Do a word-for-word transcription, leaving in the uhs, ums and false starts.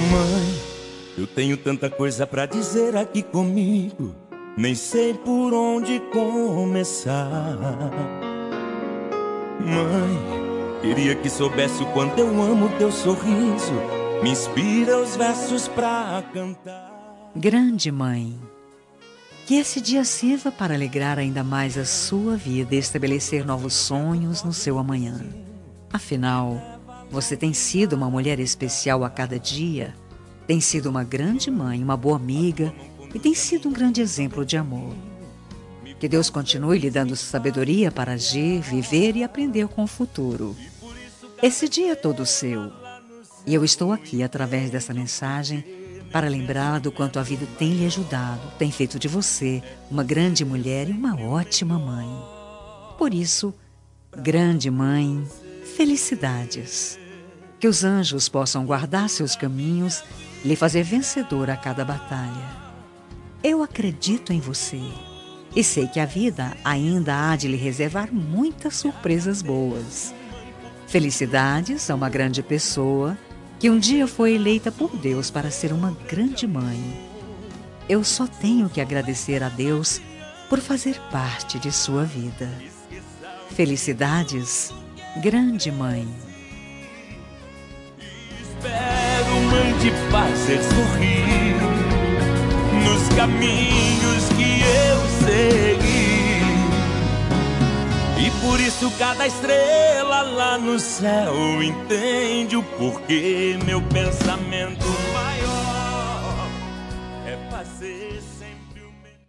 Mãe, eu tenho tanta coisa pra dizer aqui comigo, nem sei por onde começar. Mãe, queria que soubesse o quanto eu amo teu sorriso, me inspira os versos pra cantar. Grande mãe, que esse dia sirva para alegrar ainda mais a sua vida e estabelecer novos sonhos no seu amanhã. Afinal, você tem sido uma mulher especial a cada dia, tem sido uma grande mãe, uma boa amiga e tem sido um grande exemplo de amor. Que Deus continue lhe dando sabedoria para agir, viver e aprender com o futuro. Esse dia é todo seu. E eu estou aqui, através dessa mensagem, para lembrá-la do quanto a vida tem lhe ajudado, tem feito de você uma grande mulher e uma ótima mãe. Por isso, grande mãe, felicidades. Que os anjos possam guardar seus caminhos e lhe fazer vencedora a cada batalha. Eu acredito em você e sei que a vida ainda há de lhe reservar muitas surpresas boas. Felicidades a uma grande pessoa que um dia foi eleita por Deus para ser uma grande mãe. Eu só tenho que agradecer a Deus por fazer parte de sua vida. Felicidades, grande mãe. Espero, mãe, te fazer sorrir nos caminhos que eu segui. E por isso cada estrela lá no céu entende o porquê. Meu pensamento maior é fazer